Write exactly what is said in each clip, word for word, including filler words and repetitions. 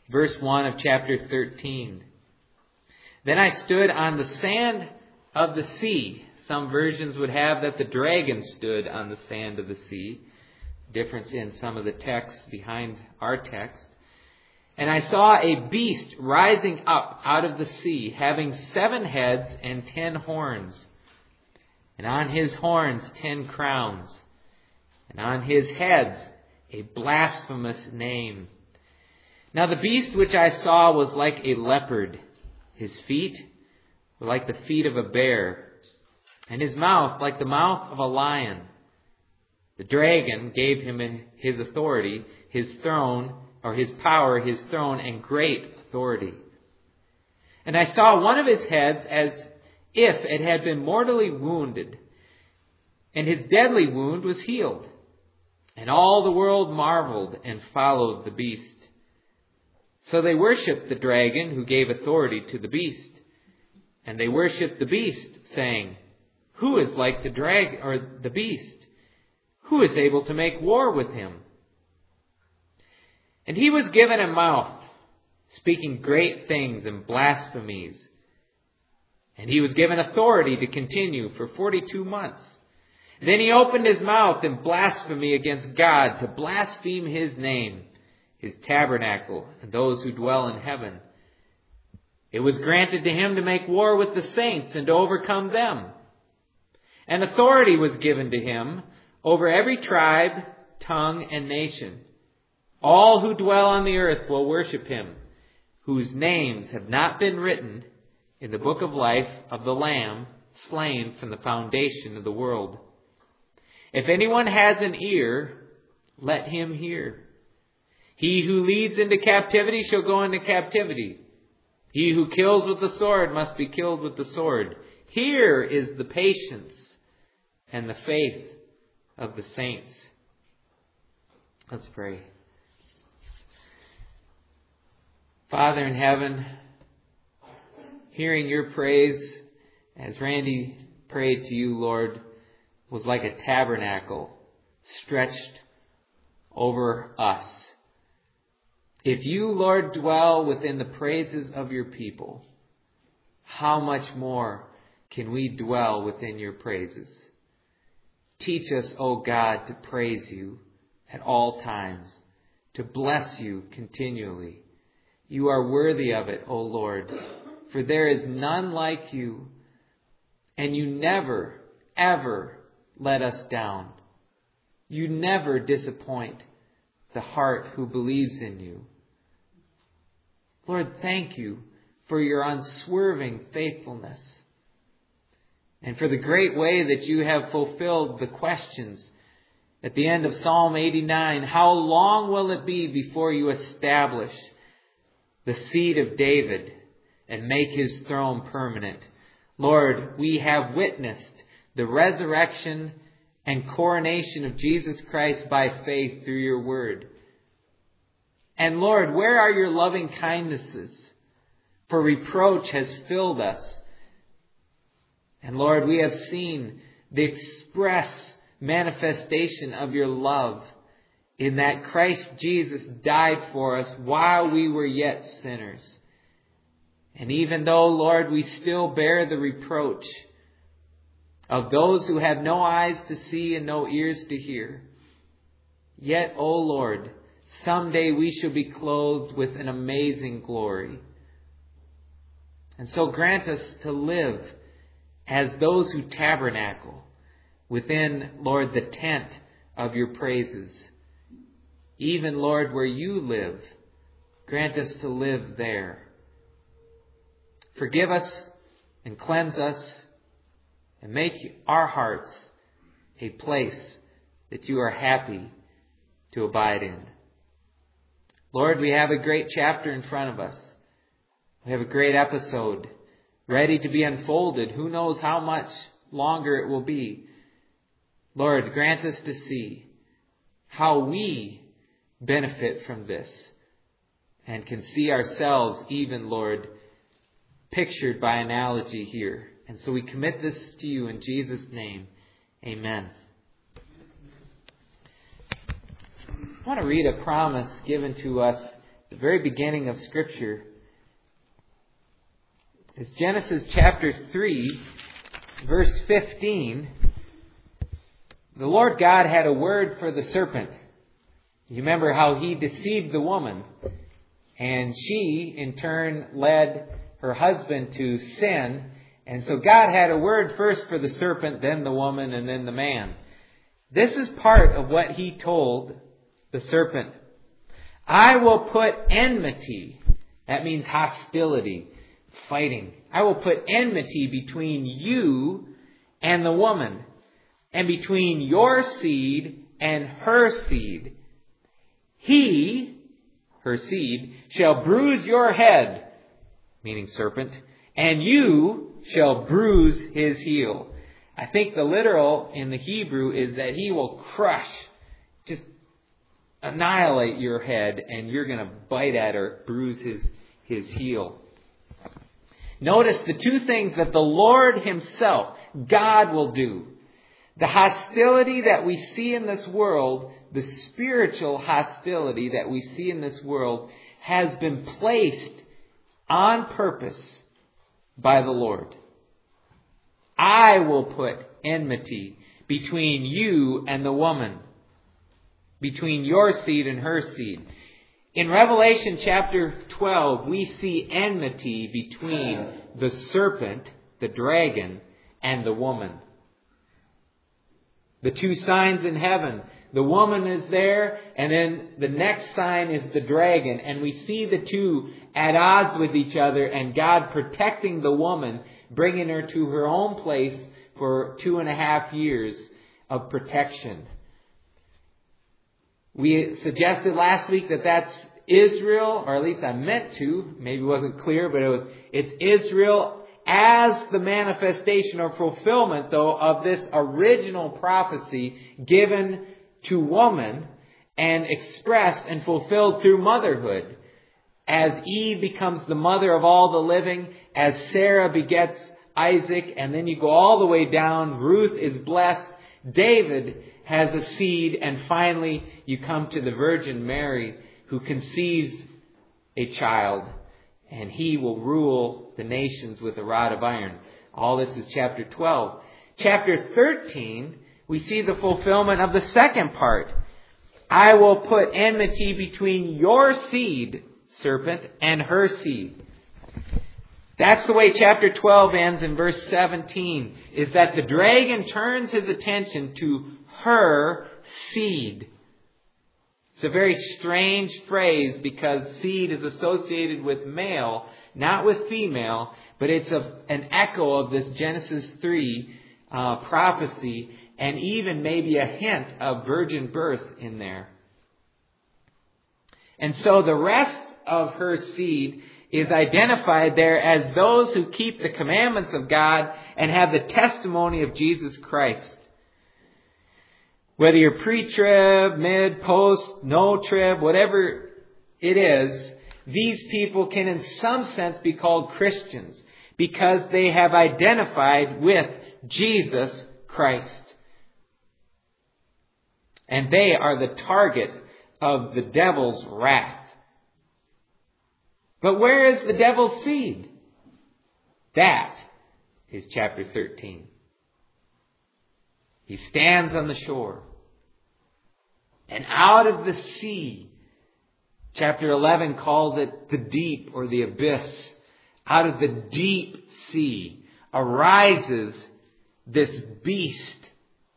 verse one of chapter thirteen. Then I stood on the sand of the sea. Some versions would have that the dragon stood on the sand of the sea. Difference in some of the texts behind our text. And I saw a beast rising up out of the sea, having seven heads and ten horns. And on his horns ten crowns. And on his heads a blasphemous name. Now the beast which I saw was like a leopard. His feet were like the feet of a bear, and his mouth like the mouth of a lion. The dragon gave him his authority, his throne, or his power, his throne, and great authority. And I saw one of his heads as if it had been mortally wounded, and his deadly wound was healed. And all the world marveled and followed the beast. So they worshipped the dragon who gave authority to the beast. And they worshipped the beast, saying, Who is like the dragon or the beast? Who is able to make war with him? And he was given a mouth, speaking great things and blasphemies. And he was given authority to continue for forty-two months. Then he opened his mouth in blasphemy against God, to blaspheme his name, his tabernacle, and those who dwell in heaven. It was granted to him to make war with the saints and to overcome them. And authority was given to him over every tribe, tongue, and nation. All who dwell on the earth will worship him, whose names have not been written in the book of life of the Lamb slain from the foundation of the world. If anyone has an ear, let him hear. He who leads into captivity shall go into captivity. He who kills with the sword must be killed with the sword. Here is the patience and the faith of the saints. Let's pray. Father in heaven, hearing your praise as Randy prayed to you, Lord, was like a tabernacle stretched over us. If you, Lord, dwell within the praises of your people, how much more can we dwell within your praises? Teach us, O God, to praise you at all times, to bless you continually. You are worthy of it, O Lord, for there is none like you, and you never, ever let us down. You never disappoint the heart who believes in you. Lord, thank you for your unswerving faithfulness and for the great way that you have fulfilled the questions at the end of Psalm eighty-nine. How long will it be before you establish the seed of David and make his throne permanent? Lord, we have witnessed the resurrection and coronation of Jesus Christ by faith through your word. And Lord, where are your loving kindnesses? For reproach has filled us. And Lord, we have seen the express manifestation of your love in that Christ Jesus died for us while we were yet sinners. And even though, Lord, we still bear the reproach of those who have no eyes to see and no ears to hear, yet, O Lord, someday we shall be clothed with an amazing glory. And so grant us to live as those who tabernacle within, Lord, the tent of your praises. Even, Lord, where you live, grant us to live there. Forgive us and cleanse us and make our hearts a place that you are happy to abide in. Lord, we have a great chapter in front of us. We have a great episode ready to be unfolded. Who knows how much longer it will be. Lord, grant us to see how we benefit from this and can see ourselves even, Lord, pictured by analogy here. And so we commit this to you in Jesus' name. Amen. I want to read a promise given to us the very beginning of Scripture. It's Genesis chapter three, verse fifteen. The Lord God had a word for the serpent. You remember how he deceived the woman, and she, in turn, led her husband to sin. And so God had a word first for the serpent, then the woman, and then the man. This is part of what he told the serpent. I will put enmity, that means hostility, fighting. I will put enmity between you and the woman, and between your seed and her seed. He, her seed, shall bruise your head, meaning serpent, and you shall bruise his heel. I think the literal in the Hebrew is that he will crush, just annihilate your head, and you're going to bite at or bruise his, his heel. Notice the two things that the Lord himself, God, will do. The hostility that we see in this world, the spiritual hostility that we see in this world, has been placed on purpose by the Lord. I will put enmity between you and the woman, between your seed and her seed. In Revelation chapter twelve, we see enmity between the serpent, the dragon, and the woman. The two signs in heaven. The woman is there, and then the next sign is the dragon. And we see the two at odds with each other, and God protecting the woman, bringing her to her own place for two and a half years of protection. We suggested last week that that's Israel, or at least I meant to. Maybe it wasn't clear, but it was. It's Israel as the manifestation or fulfillment, though, of this original prophecy given to woman and expressed and fulfilled through motherhood. As Eve becomes the mother of all the living, as Sarah begets Isaac, and then you go all the way down, Ruth is blessed, David has a seed, and finally you come to the Virgin Mary, who conceives a child, and he will rule the nations with a rod of iron. All this is chapter twelve. Chapter thirteen, we see the fulfillment of the second part. I will put enmity between your seed, serpent, and her seed. That's the way chapter twelve ends in verse seventeen, is that the dragon turns his attention to her seed. It's a very strange phrase because seed is associated with male, not with female, but it's a, an echo of this Genesis three uh, prophecy, and even maybe a hint of virgin birth in there. And so the rest of her seed is identified there as those who keep the commandments of God and have the testimony of Jesus Christ. Whether you're pre-trib, mid, post, no trib, whatever it is, these people can in some sense be called Christians because they have identified with Jesus Christ. And they are the target of the devil's wrath. But where is the devil's seed? That is chapter thirteen. He stands on the shore. And out of the sea, chapter eleven calls it the deep or the abyss. Out of the deep sea arises this beast.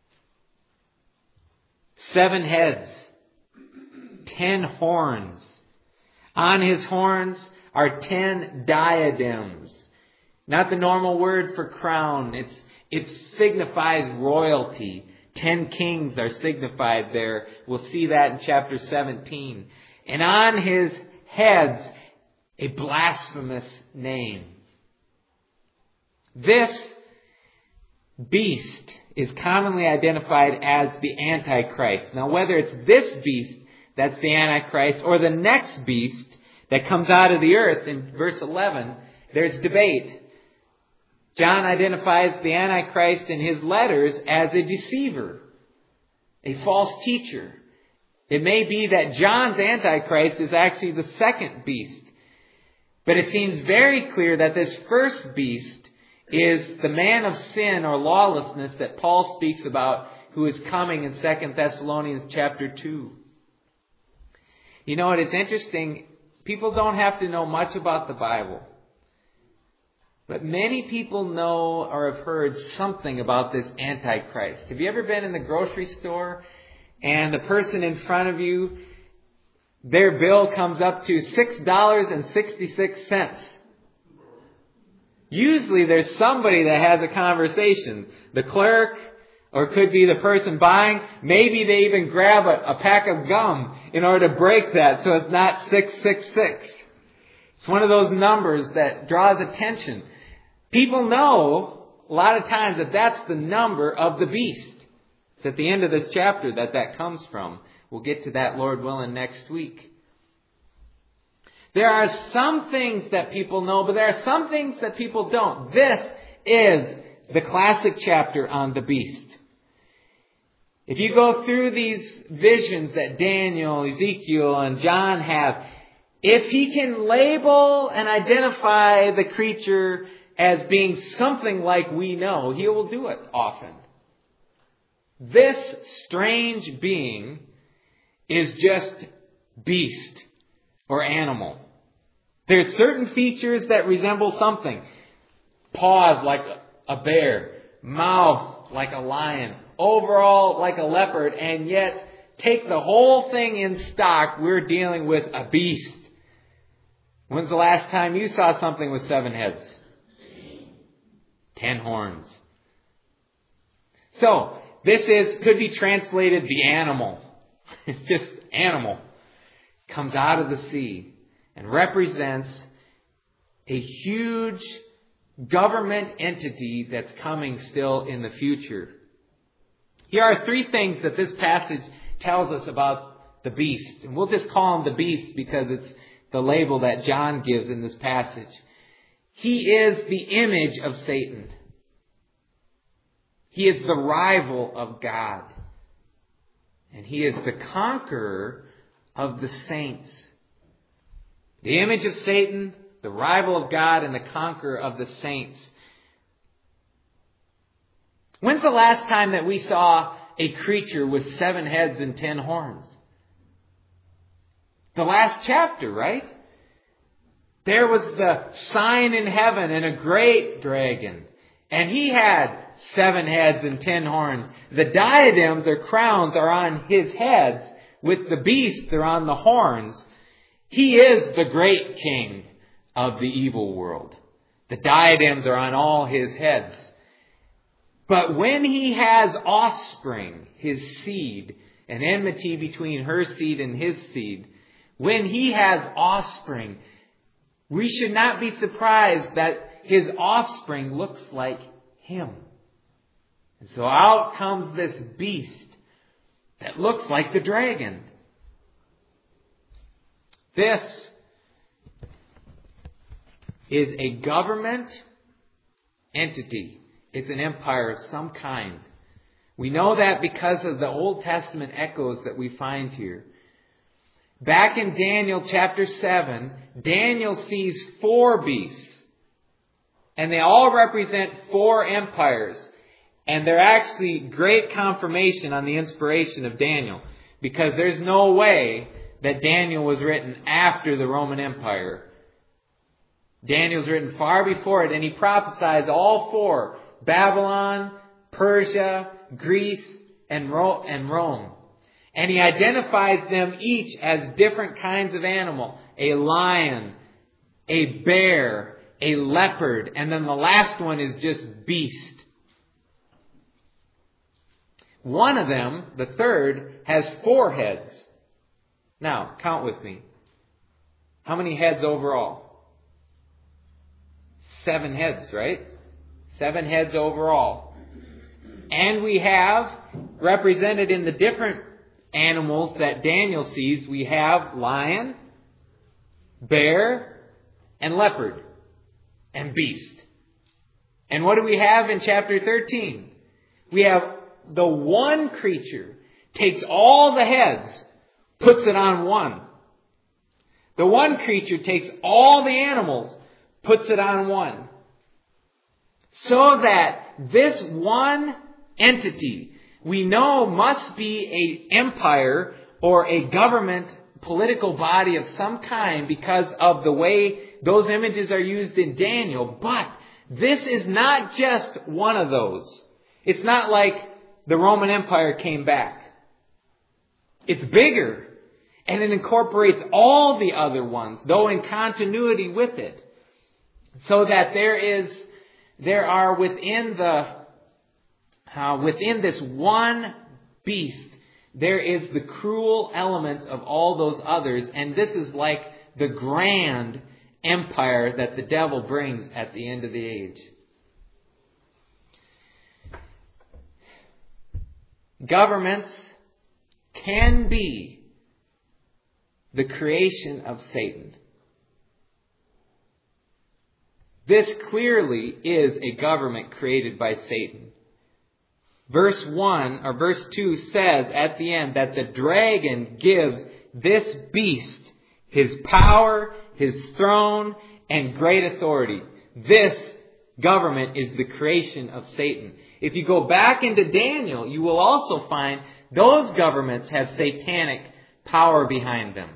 Seven heads, ten horns. On his horns are ten diadems. Not the normal word for crown. It's, it signifies royalty. Ten kings are signified there. We'll see that in chapter seventeen. And on his heads, a blasphemous name. This beast is commonly identified as the Antichrist. Now, whether it's this beast that's the Antichrist or the next beast that comes out of the earth in verse eleven, there's debate. John identifies the Antichrist in his letters as a deceiver, a false teacher. It may be that John's Antichrist is actually the second beast. But it seems very clear that this first beast is the man of sin or lawlessness that Paul speaks about, who is coming in Second Thessalonians chapter two. You know what? It's interesting. People don't have to know much about the Bible. But many people know or have heard something about this Antichrist. Have you ever been in the grocery store and the person in front of you, their bill comes up to six dollars and sixty-six cents? Usually there's somebody that has a conversation. The clerk, or it could be the person buying. Maybe they even grab a, a pack of gum in order to break that so it's not six six six. It's one of those numbers that draws attention. People know a lot of times that that's the number of the beast. It's at the end of this chapter that that comes from. We'll get to that, Lord willing, next week. There are some things that people know, but there are some things that people don't. This is the classic chapter on the beast. If you go through these visions that Daniel, Ezekiel, and John have, if he can label and identify the creature as being something like we know, he will do it often. This strange being is just beast or animal. There's certain features that resemble something. Paws like a bear, mouth like a lion, overall like a leopard, and yet take the whole thing in stock, we're dealing with a beast. When's the last time you saw something with seven heads? Ten horns. So, this is, could be translated the animal. It's just animal. Comes out of the sea and represents a huge government entity that's coming still in the future. Here are three things that this passage tells us about the beast. And we'll just call him the beast because it's the label that John gives in this passage. He is the image of Satan. He is the rival of God. And he is the conqueror of the saints. The image of Satan, the rival of God, and the conqueror of the saints. When's the last time that we saw a creature with seven heads and ten horns? The last chapter, right? There was the sign in heaven and a great dragon. And he had seven heads and ten horns. The diadems or crowns are on his heads. With the beast, they're on the horns. He is the great king of the evil world. The diadems are on all his heads. But when he has offspring, his seed, an enmity between her seed and his seed, when he has offspring, we should not be surprised that his offspring looks like him. And so out comes this beast that looks like the dragon. This is a government entity. It's an empire of some kind. We know that because of the Old Testament echoes that we find here. Back in Daniel chapter seven, Daniel sees four beasts. And they all represent four empires. And they're actually great confirmation on the inspiration of Daniel. Because there's no way that Daniel was written after the Roman Empire. Daniel's written far before it, and he prophesies all four: Babylon, Persia, Greece, and Rome. And he identifies them each as different kinds of animal. A lion, a bear, a leopard, and then the last one is just beast. One of them, the third, has four heads. Now, count with me. How many heads overall? Seven heads, right? Seven heads overall. And we have, represented in the different animals that Daniel sees, we have lion, bear, and leopard, and beast. And what do we have in chapter thirteen? We have the one creature takes all the heads, puts it on one. The one creature takes all the animals, puts it on one. So that this one entity, we know, must be an empire or a government, political body of some kind because of the way those images are used in Daniel. But this is not just one of those. It's not like the Roman Empire came back. It's bigger. And it incorporates all the other ones, though in continuity with it. So that there is, there are within the, uh, within this one beast, there is the cruel elements of all those others. And this is like the grand empire that the devil brings at the end of the age. Governments can be the creation of Satan. This clearly is a government created by Satan. Verse one or verse two says at the end that the dragon gives this beast his power, his throne, and great authority. This government is the creation of Satan. If you go back into Daniel, you will also find those governments have satanic power behind them.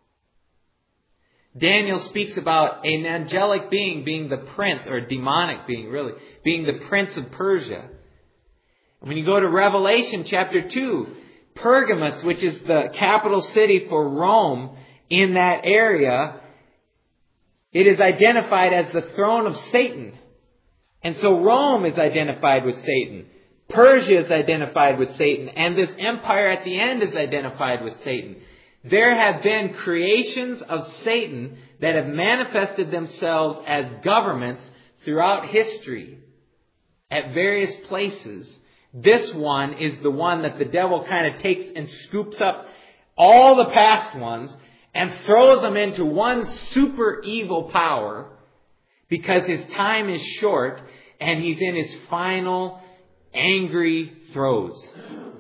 Daniel speaks about an angelic being being the prince, or a demonic being really, being the prince of Persia. When you go to Revelation chapter two, Pergamos, which is the capital city for Rome in that area, it is identified as the throne of Satan. And so Rome is identified with Satan. Persia is identified with Satan. And this empire at the end is identified with Satan. There have been creations of Satan that have manifested themselves as governments throughout history at various places. This one is the one that the devil kind of takes and scoops up all the past ones and throws them into one super evil power because his time is short and he's in his final angry throes.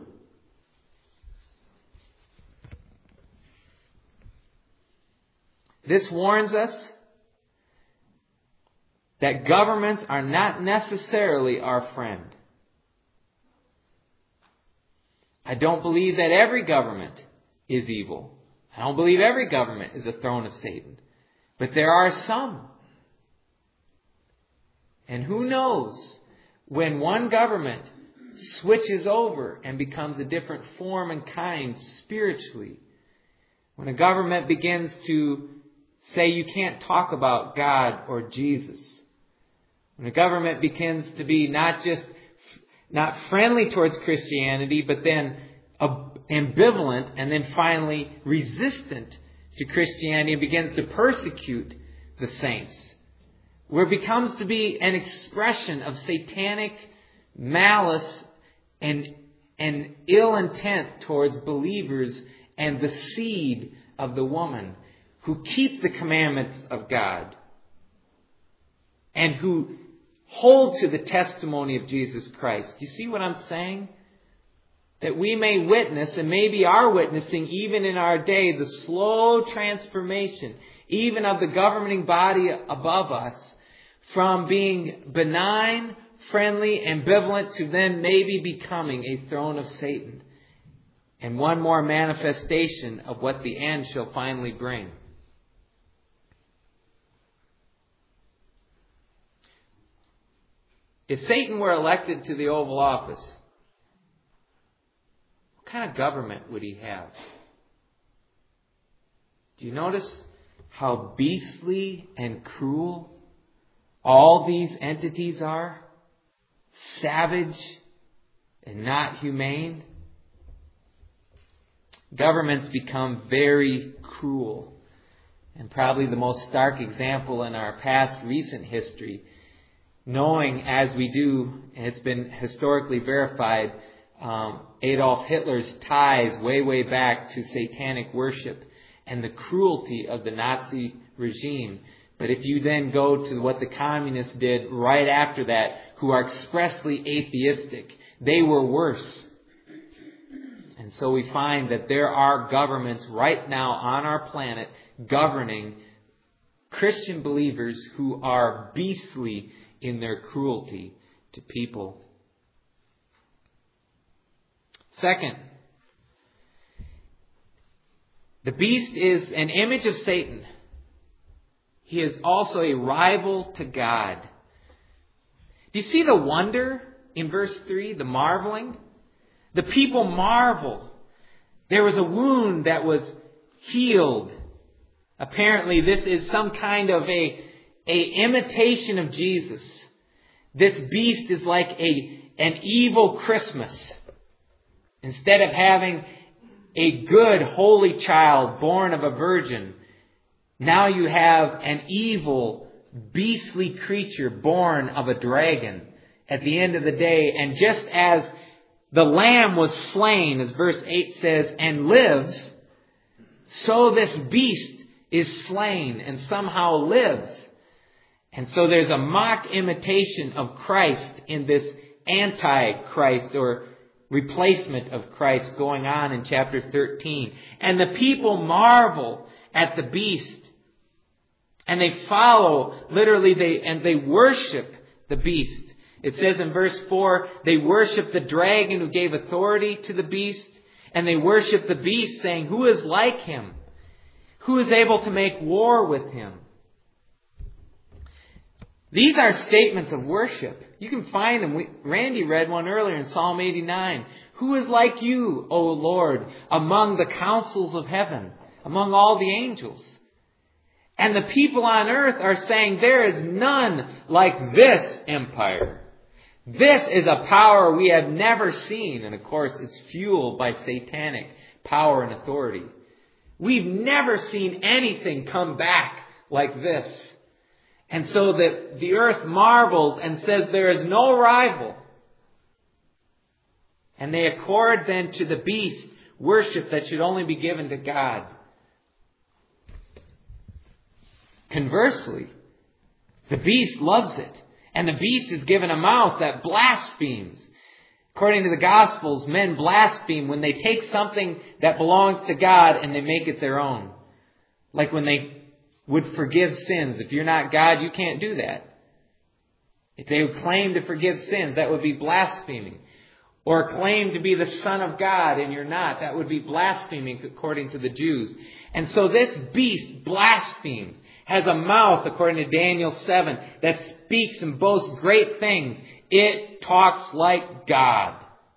This warns us that governments are not necessarily our friend. I don't believe that every government is evil. I don't believe every government is a throne of Satan. But there are some. And who knows when one government switches over and becomes a different form and kind spiritually. When a government begins to say you can't talk about God or Jesus. When a government begins to be not just not friendly towards Christianity, but then ambivalent and then finally resistant to Christianity and begins to persecute the saints. Where it becomes to be an expression of satanic malice and, and ill intent towards believers and the seed of the woman who keep the commandments of God and who hold to the testimony of Jesus Christ. Do you see what I'm saying? That we may witness, and maybe are witnessing even in our day, the slow transformation, even of the governing body above us, from being benign, friendly, ambivalent, to then maybe becoming a throne of Satan. And one more manifestation of what the end shall finally bring. If Satan were elected to the Oval Office, what kind of government would he have? Do you notice how beastly and cruel all these entities are? Savage and not humane. Governments become very cruel. And probably the most stark example in our past recent history, knowing as we do, and it's been historically verified, um, Adolf Hitler's ties way, way back to satanic worship and the cruelty of the Nazi regime. But if you then go to what the communists did right after that, who are expressly atheistic, they were worse. And so we find that there are governments right now on our planet governing Christian believers who are beastly in their cruelty to people. Second, the beast is an image of Satan. He is also a rival to God. Do you see the wonder in verse three, the marveling? The people marvel. There was a wound that was healed. Apparently this is some kind of a, a imitation of Jesus. This beast is like a, an evil Christmas. Instead of having a good, holy child born of a virgin, now you have an evil, beastly creature born of a dragon at the end of the day. And just as the lamb was slain, as verse eight says, and lives, so this beast is slain and somehow lives. And so there's a mock imitation of Christ in this anti-Christ or replacement of Christ going on in chapter thirteen. And the people marvel at the beast. And they follow, literally, they and they worship the beast. It says in verse four, they worship the dragon who gave authority to the beast. And they worship the beast, saying, who is like him? Who is able to make war with him? These are statements of worship. You can find them. We, Randy read one earlier in Psalm eighty-nine. Who is like you, O Lord, among the councils of heaven, among all the angels? And the people on earth are saying, there is none like this empire. This is a power we have never seen. And of course, it's fueled by satanic power and authority. We've never seen anything come back like this. And so that the earth marvels and says there is no rival. And they accord then to the beast worship that should only be given to God. Conversely, the beast loves it. And the beast is given a mouth that blasphemes. According to the Gospels, men blaspheme when they take something that belongs to God and they make it their own. Like when they would forgive sins. If you're not God, you can't do that. If they would claim to forgive sins, that would be blaspheming. Or claim to be the Son of God and you're not, that would be blaspheming according to the Jews. And so this beast blasphemes, has a mouth, according to Daniel seven, that speaks and boasts great things. It talks like God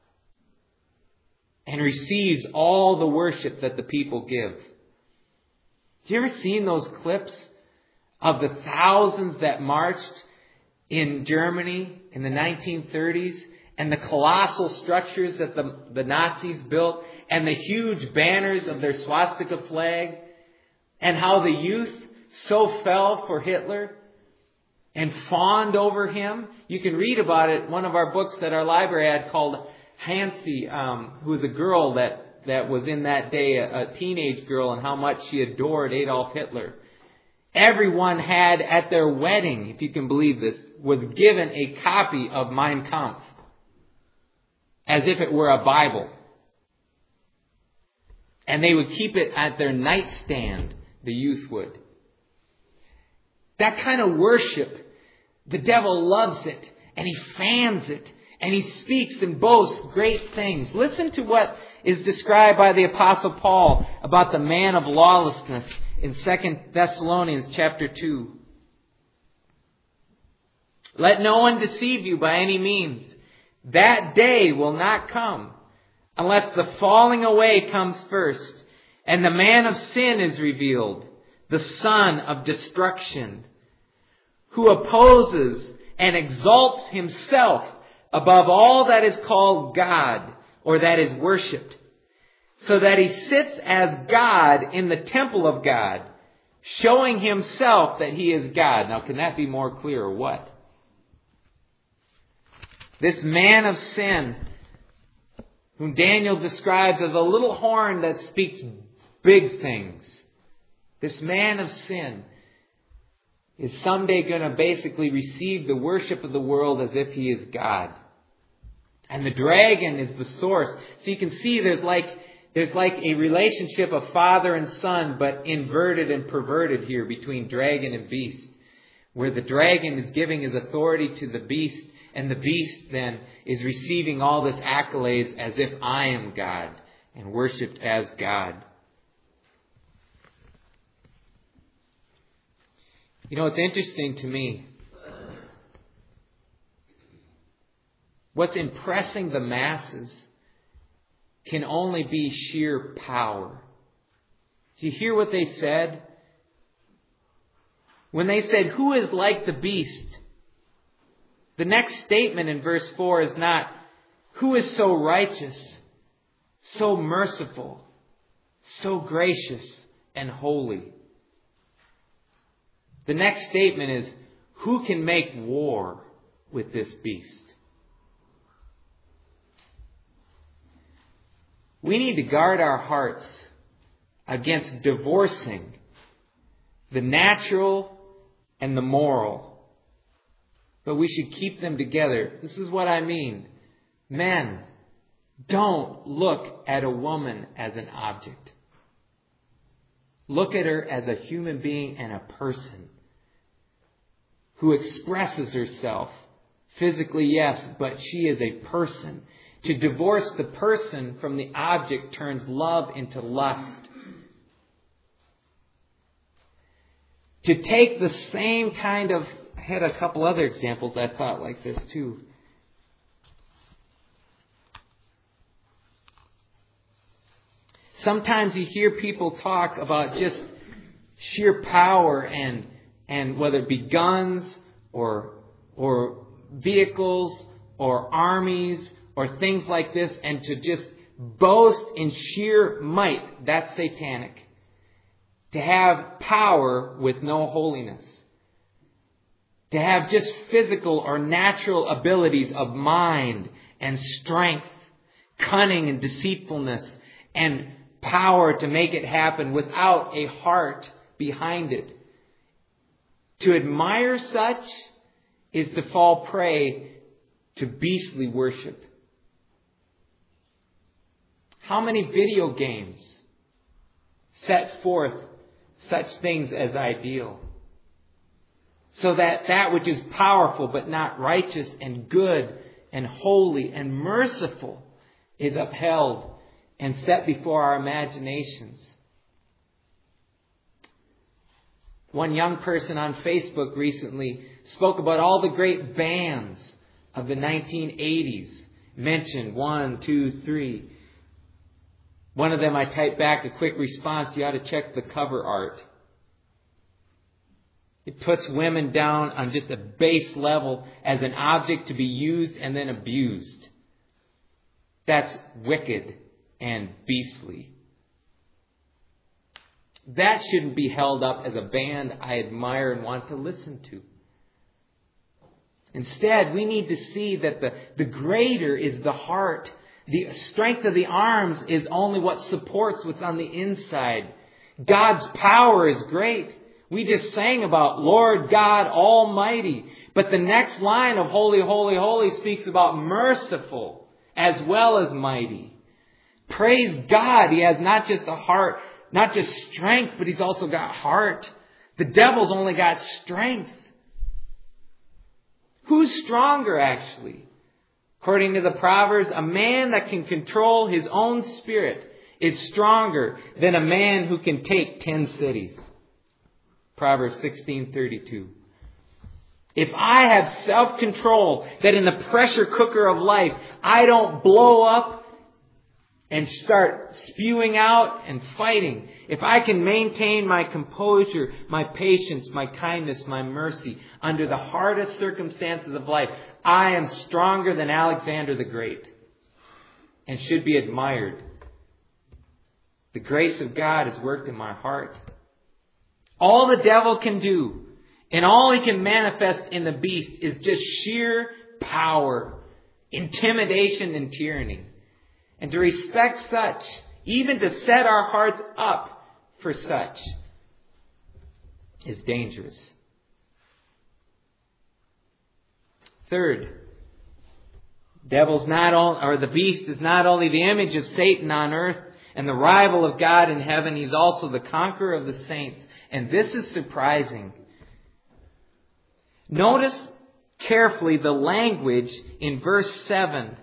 and receives all the worship that the people give. Have you ever seen those clips of the thousands that marched in Germany in the nineteen thirties and the colossal structures that the, the Nazis built and the huge banners of their swastika flag and how the youth so fell for Hitler and fawned over him? You can read about it. One of our books that our library had called Hansi, um, who was a girl that, that was in that day, a, a teenage girl, and how much she adored Adolf Hitler. Everyone had at their wedding, if you can believe this, was given a copy of Mein Kampf, as if it were a Bible. And they would keep it at their nightstand, the youth would. That kind of worship, the devil loves it, and he fans it, and he speaks and boasts great things. Listen to what is described by the Apostle Paul about the man of lawlessness in Second Thessalonians chapter two. Let no one deceive you by any means. That day will not come unless the falling away comes first, and the man of sin is revealed, the son of destruction, who opposes and exalts himself above all that is called God or that is worshipped, so that he sits as God in the temple of God, showing himself that he is God. Now, can that be more clear or what? This man of sin, whom Daniel describes as a little horn that speaks big things, this man of sin is someday going to basically receive the worship of the world as if he is God. And the dragon is the source. So you can see there's like, there's like a relationship of father and son, but inverted and perverted here between dragon and beast. Where the dragon is giving his authority to the beast, and the beast then is receiving all this accolades as if I am God and worshipped as God. You know, it's interesting to me. What's impressing the masses can only be sheer power. Do you hear what they said? When they said, who is like the beast? The next statement in verse four is not, who is so righteous, so merciful, so gracious and holy? The next statement is, who can make war with this beast? We need to guard our hearts against divorcing the natural and the moral. But we should keep them together. This is what I mean. Men, don't look at a woman as an object. Look at her as a human being and a person who expresses herself. Physically, yes, but she is a person. To divorce the person from the object turns love into lust. To take the same kind of... I had a couple other examples I thought like this too. Sometimes you hear people talk about just sheer power and and whether it be guns or or vehicles or armies or things like this, and to just boast in sheer might. That's satanic. To have power with no holiness. To have just physical or natural abilities of mind and strength, cunning and deceitfulness, and power to make it happen without a heart behind it. To admire such is to fall prey to beastly worship. How many video games set forth such things as ideal? So that that which is powerful but not righteous and good and holy and merciful is upheld and set before our imaginations. One young person on Facebook recently spoke about all the great bands of the nineteen eighties. Mentioned one, two, three. One of them, I typed back a quick response. You ought to check the cover art. It puts women down on just a base level as an object to be used and then abused. That's wicked and beastly. That shouldn't be held up as a band I admire and want to listen to. Instead, we need to see that the, the greater is the heart. The strength of the arms is only what supports what's on the inside. God's power is great. We just sang about Lord God Almighty. But the next line of Holy, Holy, Holy speaks about merciful as well as mighty. Praise God. He has not just a heart, not just strength, but He's also got heart. The devil's only got strength. Who's stronger, actually? According to the Proverbs, a man that can control his own spirit is stronger than a man who can take ten cities. Proverbs sixteen thirty-two. If I have self-control, that in the pressure cooker of life, I don't blow up and start spewing out and fighting. If I can maintain my composure, my patience, my kindness, my mercy under the hardest circumstances of life, I am stronger than Alexander the Great and should be admired. The grace of God has worked in my heart. All the devil can do and all he can manifest in the beast is just sheer power, intimidation, and tyranny. And to respect such, even to set our hearts up for such, is dangerous. Third, Devil's not only, or the beast is not only the image of Satan on earth and the rival of God in heaven, he's also the conqueror of the saints. And this is surprising. Notice carefully the language in verse seven.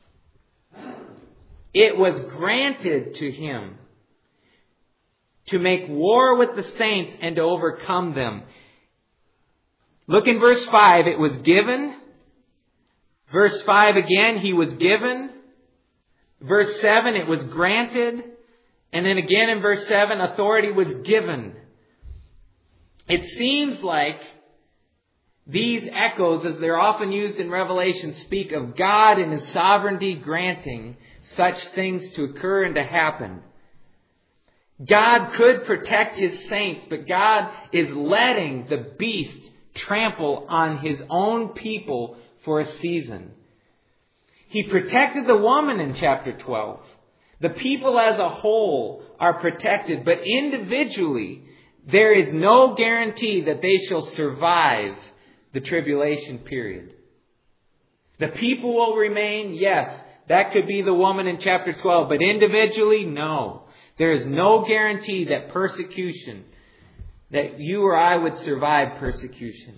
It was granted to him to make war with the saints and to overcome them. Look in verse five. It was given. Verse five again, he was given. Verse seven, it was granted. And then again in verse seven, authority was given. It seems like these echoes, as they're often used in Revelation, speak of God in His sovereignty granting such things to occur and to happen. God could protect His saints, but God is letting the beast trample on His own people for a season. He protected the woman in chapter twelve. The people as a whole are protected, but individually, there is no guarantee that they shall survive the tribulation period. The people will remain, yes, that could be the woman in chapter twelve, but individually, no. There is no guarantee that persecution, that you or I would survive persecution.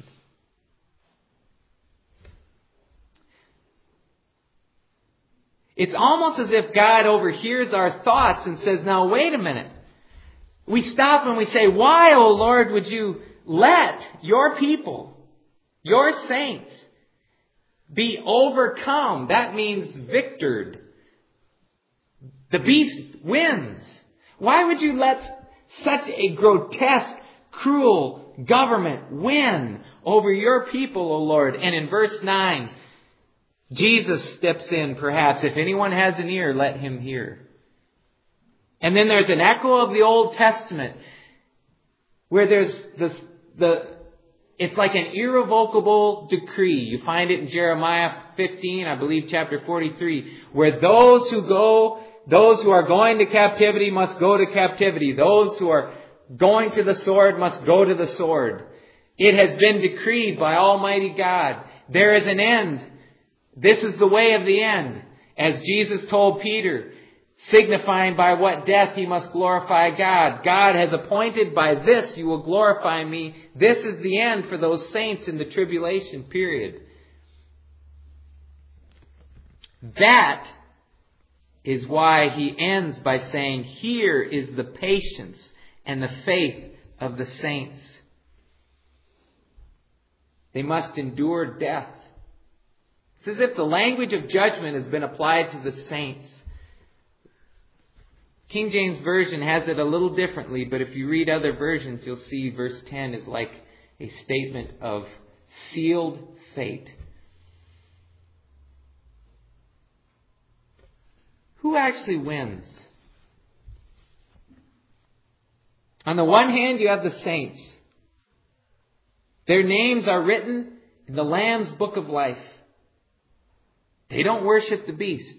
It's almost as if God overhears our thoughts and says, now wait a minute. We stop and we say, why, O Lord, would you let your people, your saints, be overcome? That means victored. The beast wins. Why would you let such a grotesque, cruel government win over your people, O Lord? And in verse nine, Jesus steps in, perhaps. If anyone has an ear, let him hear. And then there's an echo of the Old Testament where there's this, the, it's like an irrevocable decree. You find it in Jeremiah fifteen, I believe chapter forty-three, where those who go, those who are going to captivity must go to captivity. Those who are going to the sword must go to the sword. It has been decreed by Almighty God. There is an end. This is the way of the end. As Jesus told Peter, signifying by what death he must glorify God. God has appointed, by this you will glorify me. This is the end for those saints in the tribulation period. That is why he ends by saying, here is the patience and the faith of the saints. They must endure death. It's as if the language of judgment has been applied to the saints. King James Version has it a little differently, but if you read other versions, you'll see verse ten is like a statement of sealed fate. Who actually wins? On the one hand, you have the saints. Their names are written in the Lamb's book of life. They don't worship the beast,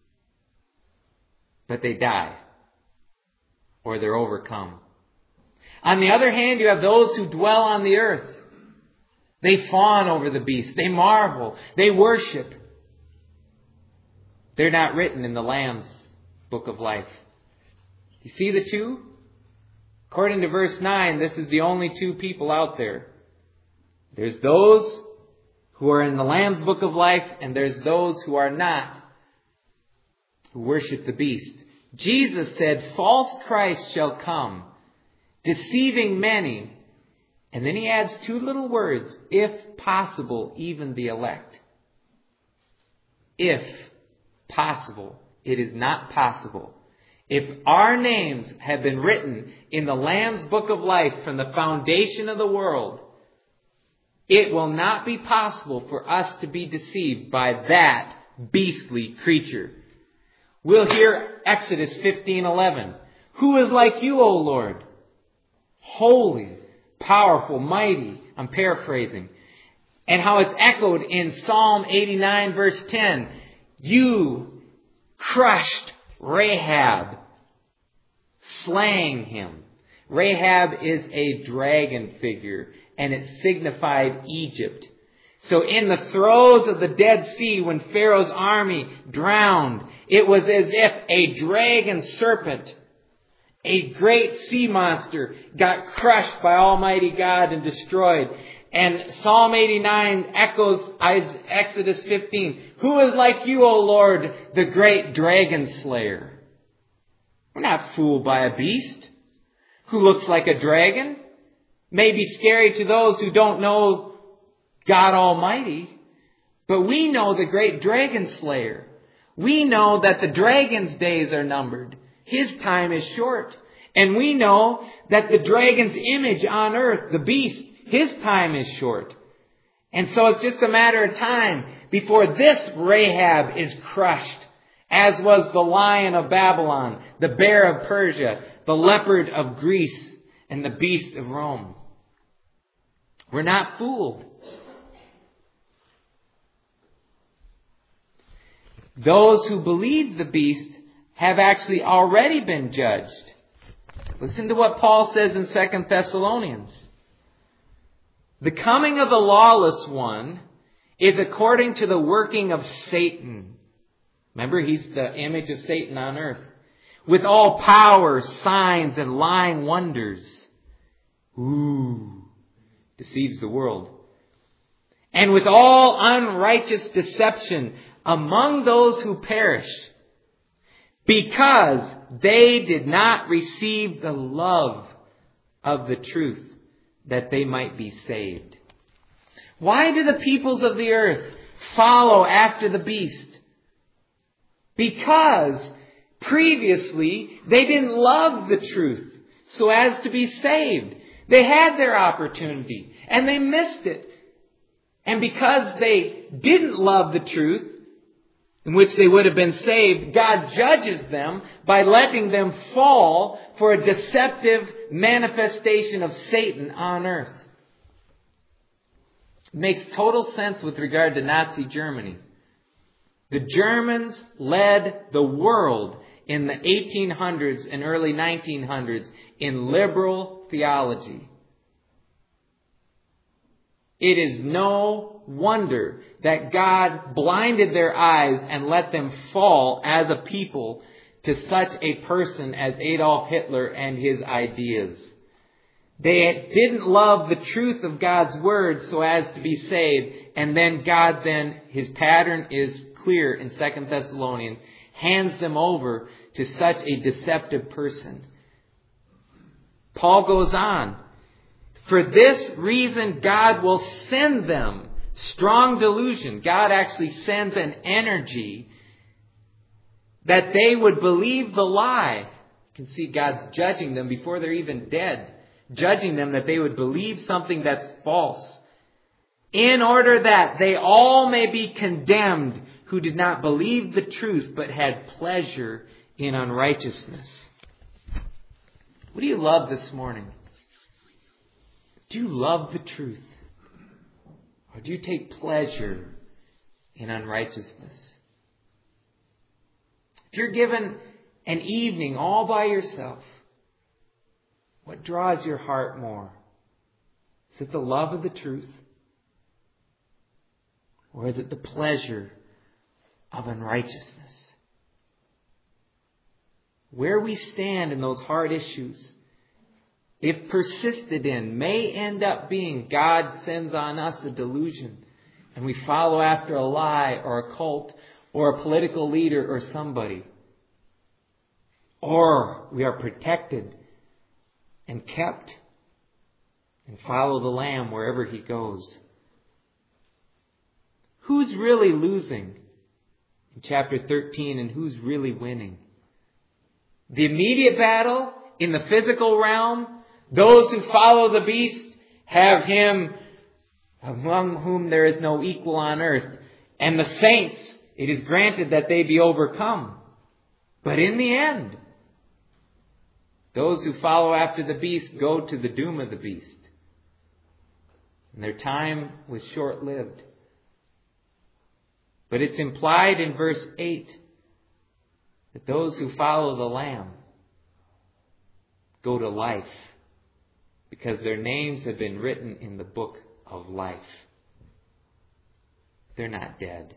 but they die, or they're overcome. On the other hand, you have those who dwell on the earth. They fawn over the beast. They marvel. They worship. They're not written in the Lamb's book of life. You see the two? According to verse nine, this is the only two people out there. There's those who are in the Lamb's book of life, and there's those who are not, who worship the beast. Jesus said, false Christ shall come, deceiving many. And then he adds two little words, if possible, even the elect. If possible. It is not possible. If our names have been written in the Lamb's book of life from the foundation of the world, it will not be possible for us to be deceived by that beastly creature. We'll hear Exodus fifteen eleven. Who is like you, O Lord? Holy, powerful, mighty. I'm paraphrasing. And how it's echoed in Psalm eighty-nine verse ten. You crushed Rahab, slaying him. Rahab is a dragon figure, and it signified Egypt. So in the throes of the Dead Sea, when Pharaoh's army drowned, it was as if a dragon serpent, a great sea monster, got crushed by Almighty God and destroyed. And Psalm eighty-nine echoes Exodus fifteen. Who is like you, O Lord, the great dragon slayer? We're not fooled by a beast who looks like a dragon. May be scary to those who don't know God Almighty, but we know the great dragon slayer. We know that the dragon's days are numbered. His time is short. And we know that the dragon's image on earth, the beast, his time is short. And so it's just a matter of time before this Rahab is crushed, as was the lion of Babylon, the bear of Persia, the leopard of Greece, and the beast of Rome. We're not fooled. Those who believe the beast have actually already been judged. Listen to what Paul says in Second Thessalonians. The coming of the lawless one is according to the working of Satan. Remember, he's the image of Satan on earth. With all power, signs, and lying wonders. Ooh, deceives the world. And with all unrighteous deception among those who perish, because they did not receive the love of the truth, that they might be saved. Why do the peoples of the earth follow after the beast? Because previously they didn't love the truth so as to be saved. They had their opportunity and they missed it. And because they didn't love the truth, in which they would have been saved, God judges them by letting them fall for a deceptive manifestation of Satan on earth. It makes total sense with regard to Nazi Germany. The Germans led the world in the eighteen hundreds and early nineteen hundreds in liberal theology. It is no wonder that God blinded their eyes and let them fall as a people to such a person as Adolf Hitler and his ideas. They didn't love the truth of God's word so as to be saved. And then God then, his pattern is clear in Second Thessalonians, hands them over to such a deceptive person. Paul goes on. For this reason, God will send them strong delusion. God actually sends an energy that they would believe the lie. You can see God's judging them before they're even dead. Judging them that they would believe something that's false. In order that they all may be condemned who did not believe the truth but had pleasure in unrighteousness. What do you love this morning? Do you love the truth? Or do you take pleasure in unrighteousness? If you're given an evening all by yourself, what draws your heart more? Is it the love of the truth? Or is it the pleasure of unrighteousness? Where we stand in those hard issues, if persisted in, may end up being God sends on us a delusion and we follow after a lie or a cult or a political leader or somebody. Or we are protected and kept and follow the Lamb wherever he goes. Who's really losing in chapter thirteen and who's really winning? The immediate battle in the physical realm, those who follow the beast have him among whom there is no equal on earth. And the saints, it is granted that they be overcome. But in the end, those who follow after the beast go to the doom of the beast. And their time was short-lived. But it's implied in verse eight that those who follow the Lamb go to life because their names have been written in the book of life. They're not dead.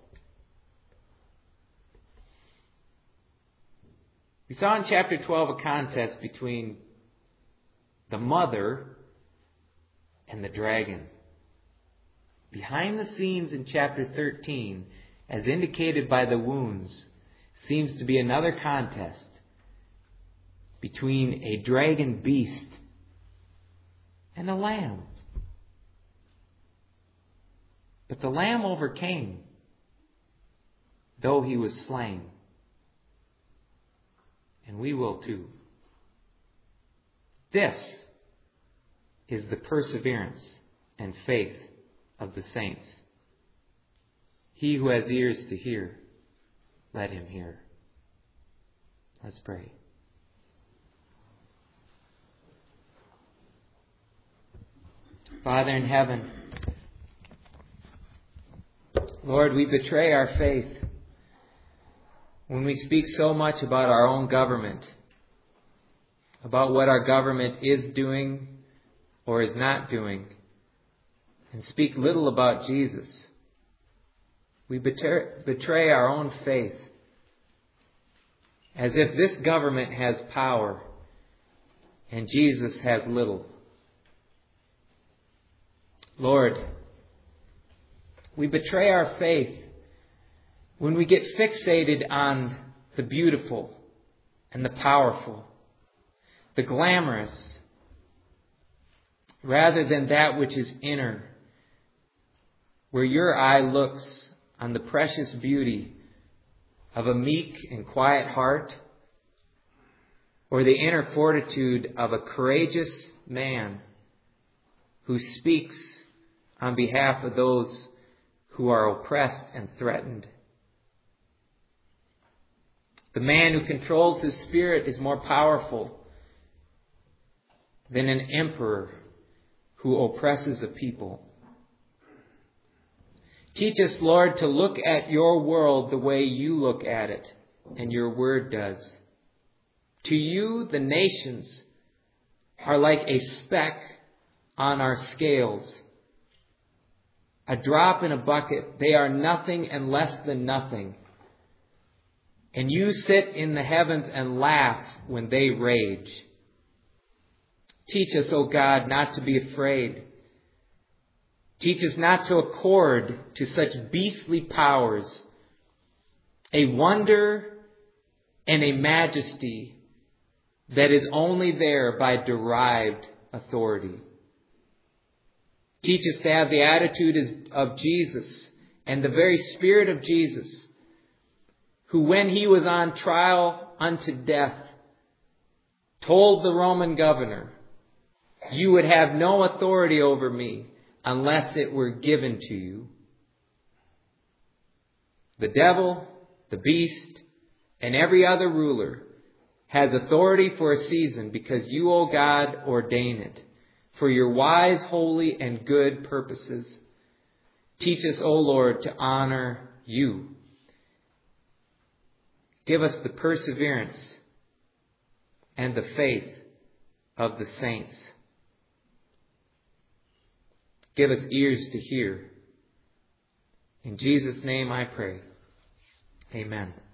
We saw in chapter twelve a contest between the mother and the dragon. Behind the scenes in chapter thirteen, as indicated by the wounds, seems to be another contest between a dragon beast and a lamb. But the lamb overcame, though he was slain. And we will too. This is the perseverance and faith of the saints. He who has ears to hear, let him hear. Let's pray. Father in heaven, Lord, we betray our faith when we speak so much about our own government, about what our government is doing or is not doing, and speak little about Jesus. We betray, betray our own faith, as if this government has power and Jesus has little. Lord, we betray our faith when we get fixated on the beautiful and the powerful, the glamorous, rather than that which is inner, where your eye looks on the precious beauty of a meek and quiet heart, or the inner fortitude of a courageous man who speaks on behalf of those who are oppressed and threatened. The man who controls his spirit is more powerful than an emperor who oppresses a people. Teach us, Lord, to look at your world the way you look at it, and your word does. To you, the nations are like a speck on our scales, a drop in a bucket. They are nothing and less than nothing. And you sit in the heavens and laugh when they rage. Teach us, O God, not to be afraid. Teach us not to accord to such beastly powers a wonder and a majesty that is only there by derived authority. Teach us to have the attitude of Jesus and the very spirit of Jesus, who when he was on trial unto death, told the Roman governor, "You would have no authority over me unless it were given to you." The devil, the beast, and every other ruler has authority for a season because you, O God, ordain it for your wise, holy, and good purposes. Teach us, O Lord, to honor you. Give us the perseverance and the faith of the saints. Give us ears to hear. In Jesus' name I pray. Amen.